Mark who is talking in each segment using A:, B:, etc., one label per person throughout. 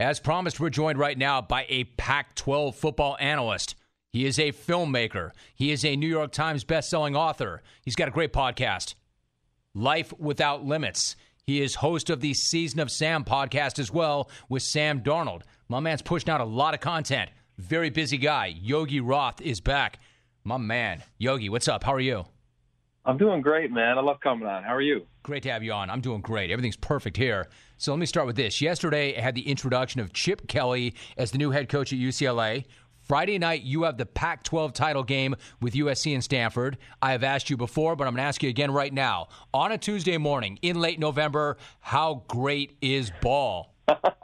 A: As promised, we're joined right now by a Pac-12 football analyst. He is a filmmaker. He is a New York Times best-selling author. He's got a great podcast, Life Without Limits. He is host of the Season of Sam podcast as well with Sam Darnold. My man's pushing out a lot of content. Very busy guy. Yogi Roth is back. My man. Yogi, what's up? How are you?
B: I'm doing great, man. I love coming on. How are you?
A: Great to have you on. I'm doing great. Everything's perfect here. So let me start with this. Yesterday, I had the introduction of Chip Kelly as the new head coach at UCLA. Friday night, you have the Pac-12 title game with USC and Stanford. I have asked you before, but I'm going to ask you again right now. On a Tuesday morning in late November, how great is ball?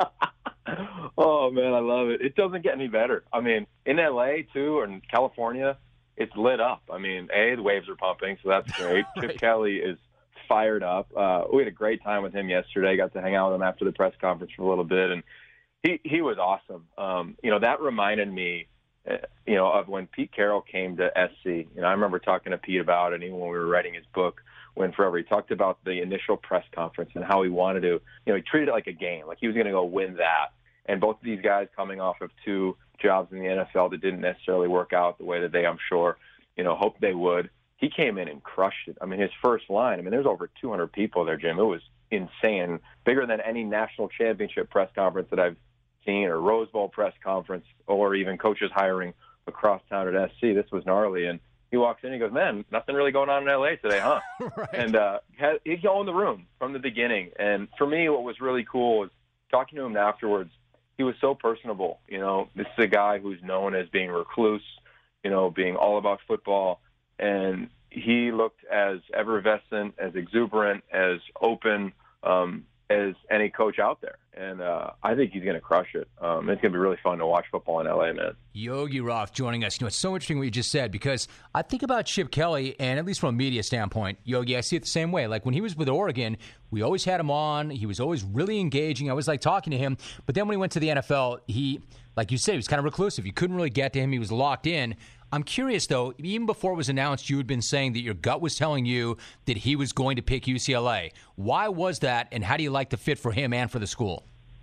B: Oh, man, I love it. It doesn't get any better. I mean, in L.A., too, or in California, it's lit up. I mean, the waves are pumping, so that's great. Right. Chip Kelly is fired up. We had a great time with him yesterday. Got to hang out with him after the press conference for a little bit, and he was awesome. That reminded me, of when Pete Carroll came to SC. I remember talking to Pete about it, even when we were writing his book, Win Forever. He talked about the initial press conference and how he wanted to, he treated it like a game, like he was going to go win that. And both of these guys coming off of two jobs in the NFL that didn't necessarily work out the way that they, I'm sure, hoped they would. He came in and crushed it. I mean, his first line, there's over 200 people there, Jim. It was insane, bigger than any national championship press conference that I've seen, or Rose Bowl press conference, or even coaches hiring across town at SC. This was gnarly. And he walks in and he goes, man, nothing really going on in L.A. today, huh?
A: Right.
B: And he owned the room from the beginning. And for me, what was really cool was talking to him afterwards. He was so personable. This is a guy who's known as being recluse, being all about football. And he looked as effervescent, as exuberant, as open as any coach out there. And I think he's going to crush it. It's going to be really fun to watch football in L.A., man.
A: Yogi Roth joining us. It's so interesting what you just said, because I think about Chip Kelly, and at least from a media standpoint, Yogi, I see it the same way. Like when he was with Oregon, we always had him on. He was always really engaging. I was like talking to him. But then when he went to the NFL, he, like you said, he was kind of reclusive. You couldn't really get to him. He was locked in. I'm curious, though, even before it was announced, you had been saying that your gut was telling you that he was going to pick UCLA. Why was that, and how do you like the fit for him and for the school?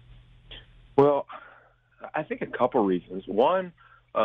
B: Well, I think a couple reasons. One,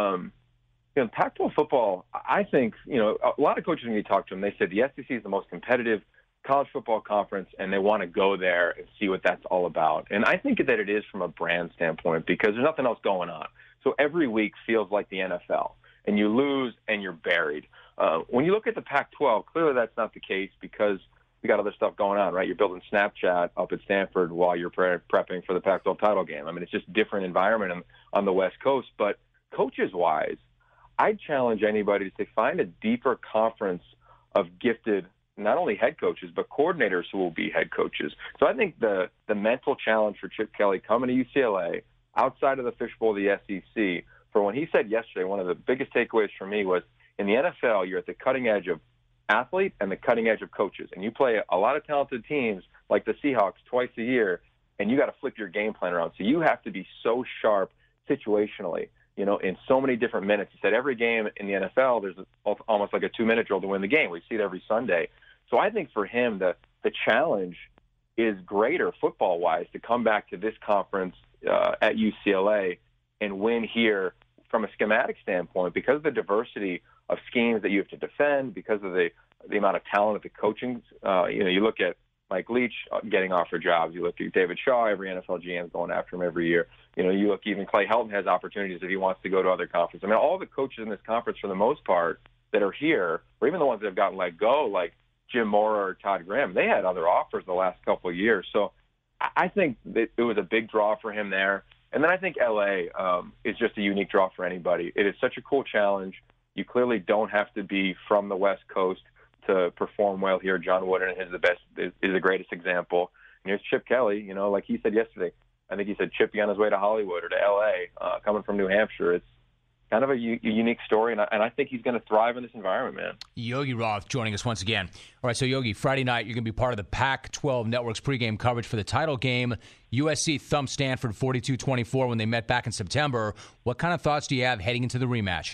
B: Pac-12 football, I think, a lot of coaches, when you talk to them, they said the SEC is the most competitive college football conference, and they want to go there and see what that's all about. And I think that it is from a brand standpoint, because there's nothing else going on. So every week feels like the NFL. And you lose and you're buried. When you look at the Pac-12, clearly that's not the case, because we got other stuff going on, right? You're building Snapchat up at Stanford while you're prepping for the Pac-12 title game. It's just a different environment on the West Coast. But coaches-wise, I'd challenge anybody to say find a deeper conference of gifted, not only head coaches, but coordinators who will be head coaches. So I think the mental challenge for Chip Kelly coming to UCLA, outside of the fishbowl of the SEC, for when he said yesterday, one of the biggest takeaways for me was, in the NFL, you're at the cutting edge of athlete and the cutting edge of coaches. And you play a lot of talented teams like the Seahawks twice a year, and you got to flip your game plan around. So you have to be so sharp situationally, in so many different minutes. He said every game in the NFL, there's almost like a 2-minute drill to win the game. We see it every Sunday. So I think for him, the challenge is greater football-wise to come back to this conference at UCLA and win here from a schematic standpoint, because of the diversity of schemes that you have to defend, because of the amount of talent at the coaching. You look at Mike Leach getting offered jobs. You look at David Shaw, every NFL GM is going after him every year. You look, even Clay Helton has opportunities if he wants to go to other conferences. All the coaches in this conference, for the most part, that are here, or even the ones that have gotten let go, like Jim Mora or Todd Graham, they had other offers the last couple of years. So I think that it was a big draw for him there. And then I think L.A. Is just a unique draw for anybody. It is such a cool challenge. You clearly don't have to be from the West Coast to perform well here. John Wooden is the greatest example. And here's Chip Kelly, like he said yesterday. I think he said Chippy on his way to Hollywood or to L.A., coming from New Hampshire. It's kind of a unique story, and I think he's going to thrive in this environment, man.
A: Yogi Roth joining us once again. All right, so Yogi, Friday night, you're going to be part of the Pac-12 Network's pregame coverage for the title game. USC thumped Stanford 42-24 when they met back in September. What kind of thoughts do you have heading into the rematch?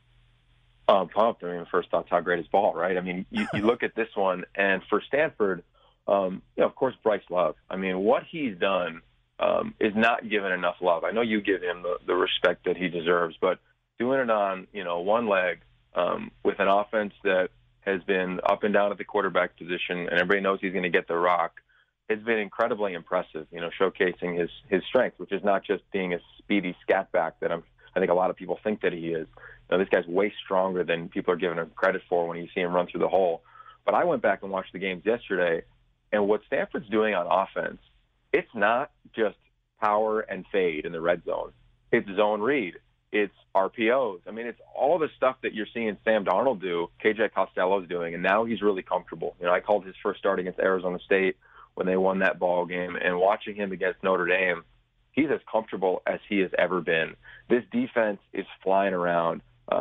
B: I'm pumped. First thoughts, how great is ball, right? You look at this one, and for Stanford, of course, Bryce Love. What he's done is not given enough love. I know you give him the respect that he deserves, but doing it on, one leg with an offense that has been up and down at the quarterback position, and everybody knows he's going to get the rock, it's been incredibly impressive, showcasing his strength, which is not just being a speedy scat back that I think a lot of people think that he is. This guy's way stronger than people are giving him credit for when you see him run through the hole. But I went back and watched the games yesterday, and what Stanford's doing on offense, it's not just power and fade in the red zone. It's zone read. It's RPOs. I mean, it's all the stuff that you're seeing Sam Darnold do, KJ Costello's doing, and now he's really comfortable. I called his first start against Arizona State when they won that ball game, and watching him against Notre Dame, he's as comfortable as he has ever been. This defense is flying around.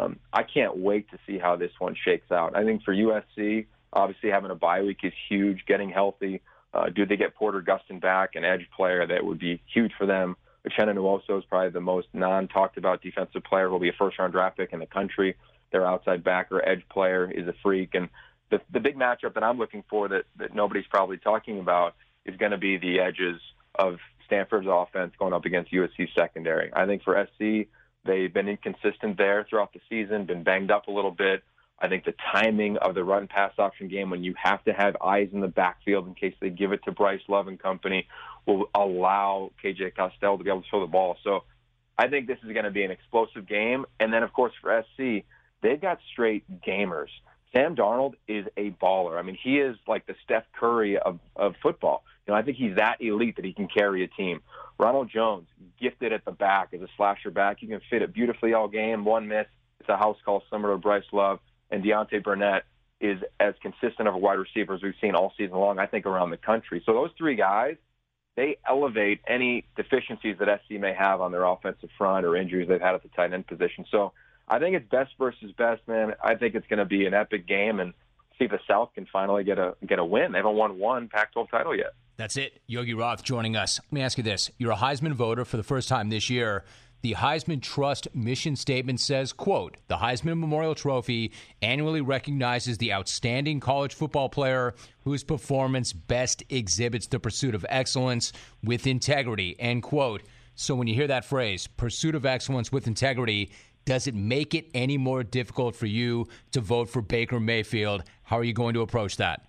B: I can't wait to see how this one shakes out. I think for USC, obviously having a bye week is huge, getting healthy. Do they get Porter Gustin back, an edge player that would be huge for them? Uchenna Nwosu is probably the most non-talked about defensive player. Will be a first-round draft pick in the country. Their outside backer, edge player, is a freak. And the big matchup that I'm looking for that nobody's probably talking about is going to be the edges of Stanford's offense going up against USC's secondary. I think for SC, they've been inconsistent there throughout the season, been banged up a little bit. I think the timing of the run-pass option game, when you have to have eyes in the backfield in case they give it to Bryce Love and company, will allow KJ Costello to be able to throw the ball. So I think this is going to be an explosive game. And then, of course, for SC, they've got straight gamers. Sam Darnold is a baller. I mean, he is like the Steph Curry of football. I think he's that elite that he can carry a team. Ronald Jones, gifted at the back as a slasher back. He can fit it beautifully all game. One miss, it's a house call similar to Bryce Love. And Deontay Burnett is as consistent of a wide receiver as we've seen all season long, I think, around the country. So those three guys, they elevate any deficiencies that SC may have on their offensive front or injuries they've had at the tight end position. So I think it's best versus best, man. I think it's going to be an epic game, and see if the South can finally get a win. They haven't won one Pac-12 title yet.
A: That's it. Yogi Roth joining us. Let me ask you this. You're a Heisman voter for the first time this year. The Heisman Trust mission statement says, quote, the Heisman Memorial Trophy annually recognizes the outstanding college football player whose performance best exhibits the pursuit of excellence with integrity, end quote. So when you hear that phrase, pursuit of excellence with integrity, does it make it any more difficult for you to vote for Baker Mayfield? How are you going to approach that?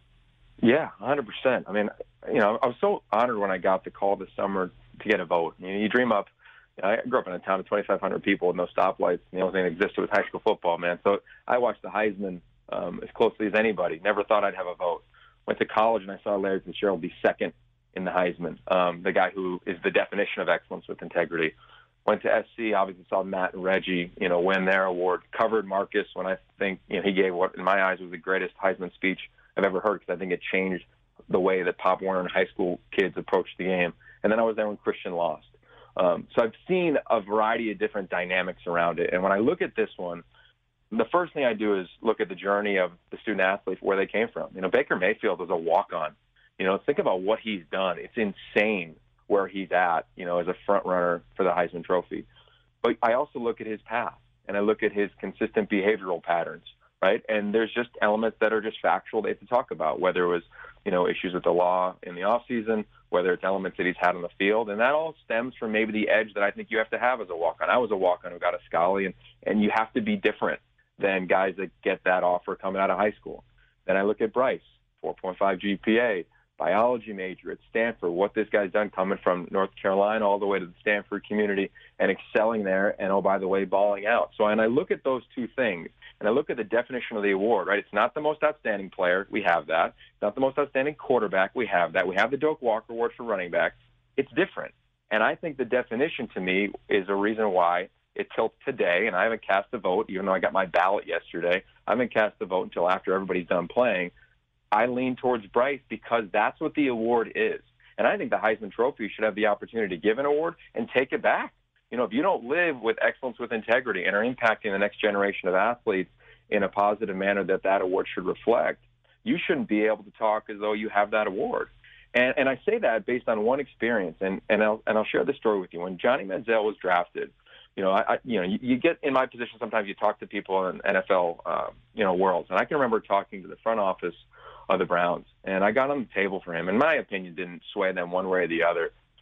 B: Yeah, 100%. I mean, I was so honored when I got the call this summer to get a vote. You dream up. I grew up in a town of 2,500 people with no stoplights. The only thing that existed was high school football, man. So I watched the Heisman as closely as anybody. Never thought I'd have a vote. Went to college and I saw Larry Fitzgerald be second in the Heisman, the guy who is the definition of excellence with integrity. Went to SC, obviously saw Matt and Reggie, win their award. Covered Marcus when I think he gave what, in my eyes, was the greatest Heisman speech I've ever heard, because I think it changed the way that Pop Warner and high school kids approached the game. And then I was there when Christian lost. So I've seen a variety of different dynamics around it. And when I look at this one, the first thing I do is look at the journey of the student athletes, where they came from. Baker Mayfield was a walk-on. Think about what he's done. It's insane where he's at, as a front runner for the Heisman Trophy. But I also look at his path, and I look at his consistent behavioral patterns, right? And there's just elements that are just factual they have to talk about, whether it was, issues with the law in the offseason, whether it's elements that he's had on the field. And that all stems from maybe the edge that I think you have to have as a walk-on. I was a walk-on who got a Scully, and you have to be different than guys that get that offer coming out of high school. Then I look at Bryce, 4.5 GPA, biology major at Stanford, what this guy's done coming from North Carolina all the way to the Stanford community and excelling there, and, oh, by the way, balling out. So, and I look at those two things, and I look at the definition of the award, right? It's not the most outstanding player. We have that. It's not the most outstanding quarterback. We have that. We have the Doak Walker Award for running back. It's different. And I think the definition to me is a reason why it tilts today, and I haven't cast a vote, even though I got my ballot yesterday. I haven't cast a vote until after everybody's done playing. I lean towards Bryce because that's what the award is. And I think the Heisman Trophy should have the opportunity to give an award and take it back. If you don't live with excellence with integrity and are impacting the next generation of athletes in a positive manner that award should reflect, you shouldn't be able to talk as though you have that award. And I say that based on one experience, and I'll share this story with you. When Johnny Manziel was drafted, you get in my position, sometimes you talk to people in NFL, worlds. And I can remember talking to the front office of the Browns, and I got on the table for him. In my opinion, didn't sway them one way or the other.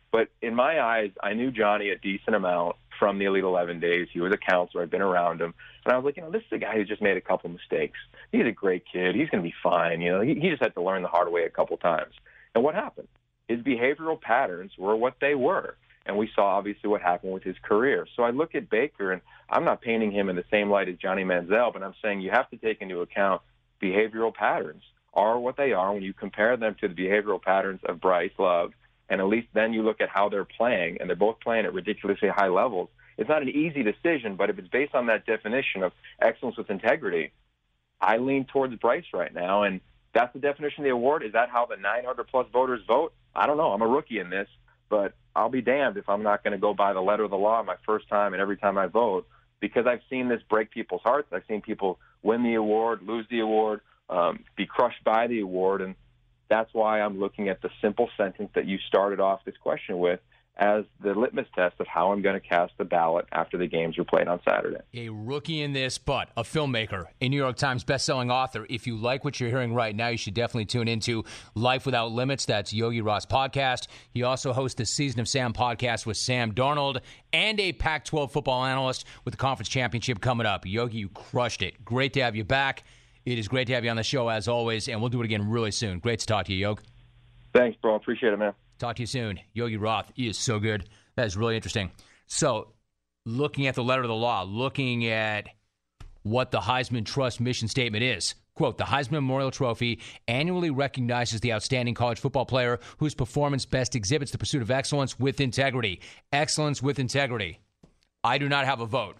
B: But in my eyes, I knew Johnny a decent amount from the Elite 11 days. He was a counselor. I'd been around him. And I was like, this is a guy who just made a couple mistakes. He's a great kid. He's going to be fine. He just had to learn the hard way a couple times. And what happened? His behavioral patterns were what they were. And we saw, obviously, what happened with his career. So I look at Baker, and I'm not painting him in the same light as Johnny Manziel, but I'm saying you have to take into account behavioral patterns are what they are when you compare them to the behavioral patterns of Bryce Love. And at least then you look at how they're playing, and they're both playing at ridiculously high levels. It's not an easy decision, but if it's based on that definition of excellence with integrity, I lean towards Bryce right now, and that's the definition of the award. Is that how the 900-plus voters vote? I don't know. I'm a rookie in this, but I'll be damned if I'm not going to go by the letter of the law my first time and every time I vote, because I've seen this break people's hearts. I've seen people win the award, lose the award, be crushed by the award, and that's why I'm looking at the simple sentence that you started off this question with as the litmus test of how I'm going to cast the ballot after the games are played on Saturday.
A: A rookie in this, but a filmmaker, a New York Times bestselling author. If you like what you're hearing right now, you should definitely tune into Life Without Limits. That's Yogi Roth's podcast. He also hosts the Season of Sam podcast with Sam Darnold and a Pac-12 football analyst with the conference championship coming up. Yogi, you crushed it. Great to have you back. It is great to have you on the show as always, and we'll do it again really soon. Great to talk to you, Yogi.
B: Thanks, bro. Appreciate it, man.
A: Talk to you soon. Yogi Roth, he is so good. That is really interesting. So, looking at the letter of the law, looking at what the Heisman Trust mission statement is. Quote, the Heisman Memorial Trophy annually recognizes the outstanding college football player whose performance best exhibits the pursuit of excellence with integrity. Excellence with integrity. I do not have a vote.